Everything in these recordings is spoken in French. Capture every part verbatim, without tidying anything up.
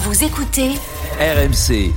Vous écoutez R M C.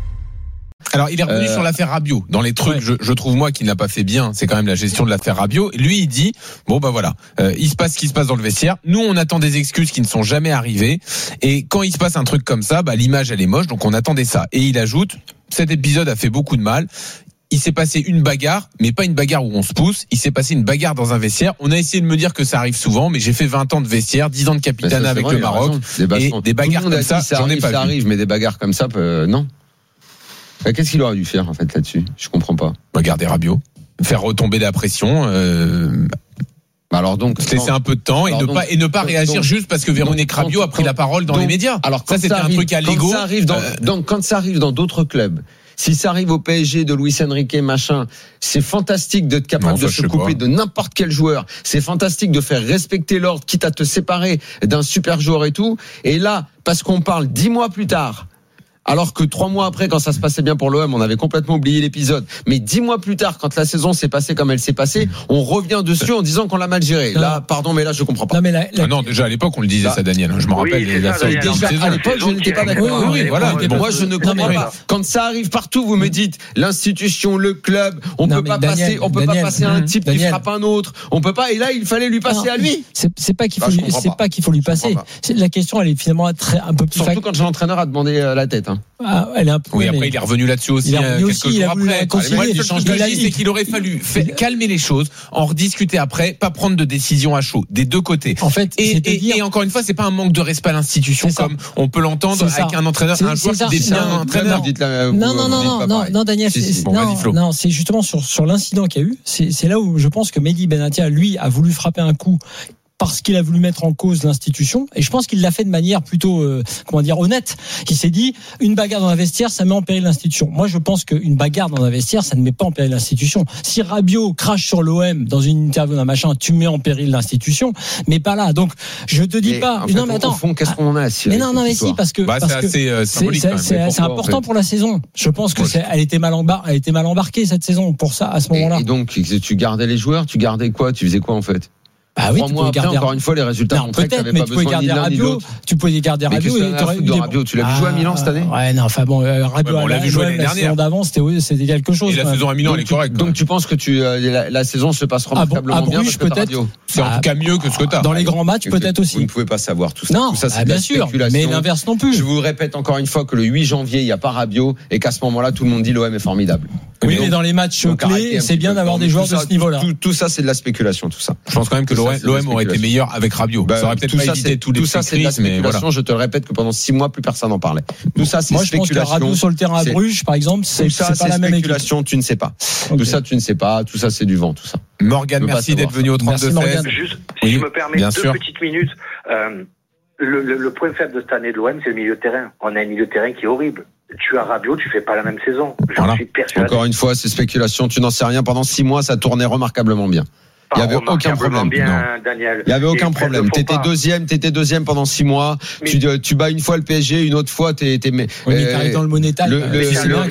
Alors, il est revenu euh, sur l'affaire Rabiot. Dans les trucs, ouais. je, je trouve moi qu'il n'a pas fait bien, c'est quand même la gestion de l'affaire Rabiot. Lui, il dit, bon bah voilà, euh, il se passe ce qui se passe dans le vestiaire. Nous, on attend des excuses qui ne sont jamais arrivées. Et quand il se passe un truc comme ça, bah l'image elle est moche, donc on attendait ça. Et il ajoute, cet épisode a fait beaucoup de mal. Il s'est passé une bagarre, mais pas une bagarre où on se pousse. Il s'est passé une bagarre dans un vestiaire. On a essayé de me dire que ça arrive souvent, mais j'ai fait vingt ans de vestiaire, dix ans de capitanat avec vrai, le Maroc. Des et des bagarres comme ça, ça j'en ai arrive, pas ça vu. arrive, mais des bagarres comme ça, euh, non. Qu'est-ce qu'il aurait dû faire en fait là-dessus ? Je comprends pas. Regarder Rabiot, faire retomber la pression. Euh... Bah alors donc, se laisser un peu de temps et ne donc, pas et ne pas donc, réagir donc, juste parce que Véronique donc, Rabiot a pris quand, la parole dans donc, les médias. Alors ça c'était ça arrive, un truc à l'ego. Quand ça arrive dans, euh... donc quand ça arrive dans d'autres clubs. Si ça arrive au P S G de Luis Enrique machin, c'est fantastique d'être capable non, de se couper pas. de n'importe quel joueur. C'est fantastique de faire respecter l'ordre, quitte à te séparer d'un super joueur et tout. Et là, parce qu'on parle dix mois plus tard. Alors que trois mois après, quand ça se passait bien pour l'O M, on avait complètement oublié l'épisode. Mais dix mois plus tard, quand la saison s'est passée comme elle s'est passée, on revient dessus en disant qu'on l'a mal géré. Là, pardon, mais là, je comprends pas. Non, mais la, la... Ah non, déjà à l'époque, on le disait là. ça, Daniel. Je me oui, rappelle. La ça, déjà, à l'époque, je n'étais pas d'accord. Oui, oui, oui, voilà. Bon, moi, je ne comprends pas. Quand ça arrive partout, vous me dites l'institution, le club, on non, peut pas Daniel, passer, on peut Daniel, pas passer à un type Daniel. qui frappe un autre. On peut pas. Et là, il fallait lui passer non, à lui. C'est, c'est pas qu'il faut, lui, c'est pas qu'il faut lui passer. La question, elle est finalement très un peu plus. Surtout quand l'entraîneur a demandé la tête. Ah, elle est un peu. Oui, après il est revenu là-dessus aussi. Il est revenu quelques aussi, jours il a voulu après. réconcilier. Moi, le seul truc que je dis, c'est qu'il aurait fallu fait, calmer les choses, en rediscuter après, pas prendre de décision à chaud, des deux côtés. En fait, et, et, dire... et encore une fois, c'est pas un manque de respect à l'institution comme on peut l'entendre avec un entraîneur, c'est, un joueur qui détient un entraîneur. Non, non, non, non, non, non, Daniel, si, si. Bon, non, non, c'est justement sur sur l'incident qu'il y a eu. C'est c'est là où je pense que Mehdi Benatia, lui, a voulu frapper un coup. Parce qu'il a voulu mettre en cause l'institution, et je pense qu'il l'a fait de manière plutôt, euh, comment dire, honnête. Il s'est dit, une bagarre dans un vestiaire, ça met en péril l'institution. Moi, je pense qu'une bagarre dans un vestiaire, ça ne met pas en péril l'institution. Si Rabiot crache sur l'O M dans une interview d'un machin, tu mets en péril l'institution, mais pas là. Donc, je te dis mais pas. En fait, non, mais attends. Au fond, qu'est-ce qu'on en a si Mais non, non, mais si, parce que bah, parce c'est que assez euh, symbolique. C'est, c'est, c'est, c'est important en fait. pour la saison. Je pense que c'est, elle était mal embarquée, elle était mal embarquée cette saison pour ça à ce moment-là. Et, et donc, tu gardais les joueurs, tu gardais quoi, tu faisais quoi en fait? Ah oui, Trois tu mois après, garder... encore une fois, les résultats non, montraient que tu n'avais pas besoin ni l'un ni l'autre. Tu pouvais garder Rabiot. Mais qu'est-ce que tu as de Rabiot ? Tu l'as vu jouer à Milan cette année ? Ouais, non, enfin bon, Rabiot, ouais, on l'a vu jouer l'année dernière. La saison d'avant, c'était, c'était quelque chose. Et la saison à Milan, elle est correcte. Donc tu penses que tu, la, la saison se passe remarquablement bien parce que t'as Rabiot ? C'est en tout cas mieux que ce que tu as. Dans les grands matchs, peut-être aussi. Vous ne pouvez pas savoir tout ça. Non, tout ça, c'est bien sûr, mais l'inverse non plus. Je vous répète encore une fois que le huit janvier, il n'y a pas Rabiot et qu'à ce moment-là, tout le monde dit l'O M est formidable. Oui, mais dans les matchs clés, c'est bien d'avoir des joueurs de ce niveau-là. Tout ça, c'est de la spéculation, tout ça. Je pense quand même que l'O M aurait été meilleur avec Rabiot. Bah, ça aurait peut-être tout pas ça, évité tous les tout ça, c'est de la spéculation. Voilà. Je te le répète que pendant six mois, plus personne n'en parlait. Tout ça, c'est Moi, spéculation. Je pense que Rabiot sur le terrain à Bruges, par exemple, c'est, tout ça, c'est pas c'est la même spéculation. Tu ne sais pas. Okay. Tout ça, tu ne sais pas. Tout ça, c'est du vent. Tout ça. Morgane, merci d'être venu au trente-deux seize. Juste, si je me permets deux sûr. petites minutes. Euh, le, le, le point faible de cette année de l'O M, c'est le milieu de terrain. On a un milieu de terrain qui est horrible. Tu as Rabiot, tu fais pas la même saison. J'en voilà. suis persuadé. Encore une fois, c'est spéculation. Tu n'en sais rien. Pendant six mois, ça tournait remarquablement bien. Il n'y avait aucun problème. Bien, non. Daniel. Il n'y avait aucun problème. T'étais pas. deuxième, t'étais deuxième pendant six mois. Mais tu, tu bats une fois le P S G, une autre fois t'es. t'es oui, mais euh, t'arrives dans le Money Time. Le, le, le,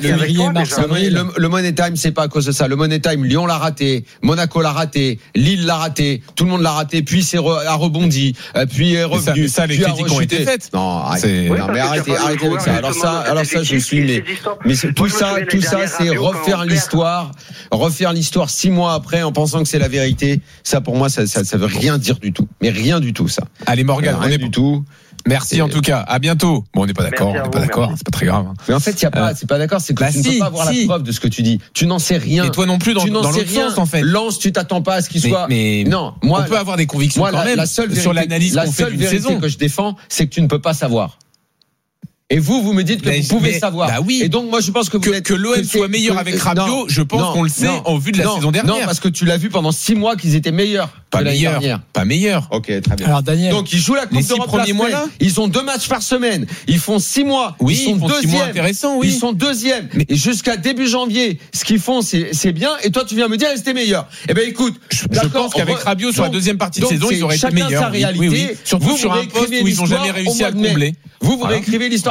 le, le, le Money Time, c'est pas à cause de ça. Le Money Time, Lyon l'a raté, Monaco l'a raté, Lille l'a raté, tout le monde l'a raté. Puis c'est re, a rebondi, puis est revenu. Ça, ça, les critiques ont été faites. Non, arrêtez, oui, non mais arrêtez, arrêtez avec ça. Alors ça, alors ça, je suis. Mais, mais tout ça, tout ça, c'est refaire l'histoire, refaire l'histoire six mois après en pensant que c'est la vérité. Ça, pour moi, ça, ça, ça veut rien dire du tout. Mais rien du tout, ça. Allez, Morgane, rien on est du tout. Merci et en tout cas. À bientôt. Bon, on n'est pas d'accord. Merci on n'est pas d'accord. Merci. C'est pas très grave. Mais en fait, il y a pas. Euh, c'est pas d'accord. C'est que bah tu si, ne peux pas avoir si. la preuve de ce que tu dis. Tu n'en sais rien. Et toi non plus dans, tu n'en dans sais l'autre rien. sens en fait. Lance, tu t'attends pas à ce qu'il mais, soit. Mais non, moi, on peut avoir des convictions moi, quand la, même la seule vérité, sur l'analyse la qu'on fait d'une vérité saison. que je défends, c'est que tu ne peux pas savoir. Et vous, vous me dites que mais, vous pouvez mais, savoir. Bah oui. Et donc, moi, je pense que vous que, êtes, que l'O M que, soit meilleur que, avec Rabiot, non, je pense non, qu'on le sait non, en vue de la non, saison dernière. Non, parce que tu l'as vu pendant six mois qu'ils étaient meilleurs. Pas meilleur. Pas meilleur. Ok, très bien. Alors, Daniel. Donc, ils jouent la Coupe d'Europe premiers mois là. Ils ont deux matchs par semaine. Ils font six mois. Oui, ils sont ils font deuxièmes. Six mois intéressants, oui. Ils sont deuxièmes. Mais... Et jusqu'à début janvier, ce qu'ils font, c'est, c'est bien. Et toi, tu viens me dire, c'était meilleur. Eh ben, écoute. Je, je pense qu'avec Rabiot sur la deuxième partie de saison, ils auraient été meilleurs. Sa réalité. Oui, oui. Surtout sur un poste où ils n'ont jamais réussi à combler. Vous, vous réécrivez l'histoire.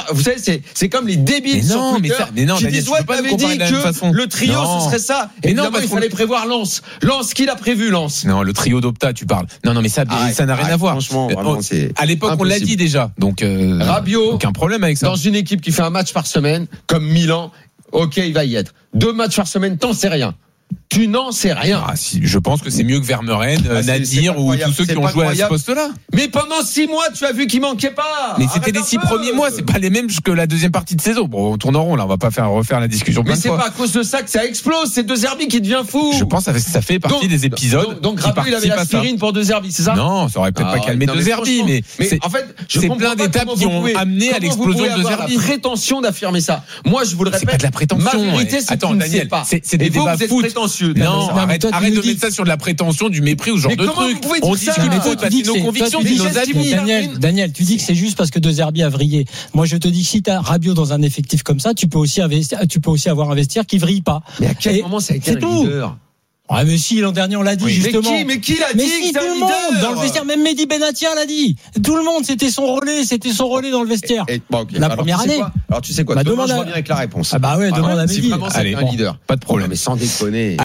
vous savez, c'est, c'est comme les débiles mais sur non, Twitter mais ça, mais non, qui Daniel, disent, ouais, t'avais dit que le trio, non. ce serait ça. Et non, il fallait prévoir Lens. Lens, qui l'a prévu, Lens? Non, le trio d'Opta, tu parles. Non, non, mais ça, ah, ça n'a rien ah, à voir. Franchement, vraiment, c'est à l'époque, impossible. On l'a dit déjà. Donc, euh, Rabiot, aucun problème avec ça. Dans une équipe qui fait un match par semaine, comme Milan, ok, il va y être. Deux matchs par semaine, t'en sais rien. Tu n'en sais rien. Ah, si, je pense que c'est mieux que Vermeuren, ah, Nadir ou tous ceux qui ont joué à ce poste-là. Mais pendant six mois, tu as vu qu'il manquait pas. Mais c'était les six premiers mois, c'est pas les mêmes que la deuxième partie de saison. Bon, on tourne en rond là, on va pas faire refaire la discussion. Mais c'est pas à cause de ça que ça explose. C'est De Zerbi qui devient fou. Je pense que ça fait partie donc, des épisodes. Donc, donc Rabiot, il avait l'aspirine pour De Zerbi, c'est ça? Non, ça aurait peut-être ah, pas calmé De Zerbi, mais, mais en fait, c'est plein d'étapes qui ont amené à l'explosion de De Zerbi. La prétention d'affirmer ça. Moi, je vous le répète. C'est pas de la prétention. Ma vérité, c'est attends, Daniel, c'est des débats foot. Non, arrête de mettre ça sur de la prétention, du mépris ou ce genre de truc. On discute de nos convictions, de nos amis. Daniel, Daniel, tu dis que c'est juste parce que De Zerbi a vrillé. Moi, je te dis que si tu as Rabiot dans un effectif comme ça, tu peux aussi investir, tu peux aussi avoir un vestiaire qui vrille pas. Mais à quel moment ça a été un leader? Ah mais si, l'an dernier on l'a dit oui, justement. Mais qui, mais qui l'a dit? Mais si, tout le monde dans le vestiaire, même Mehdi Benatia l'a dit. Tout le monde, c'était son relais, c'était son relais dans le vestiaire. Et, et, bon, okay. La alors, première année. Alors tu sais quoi? Bah, demain, je reviens avec la réponse. Ah bah ouais, demande à Mehdi. Si vraiment c'est un leader. Pas de problème. Non, mais sans déconner.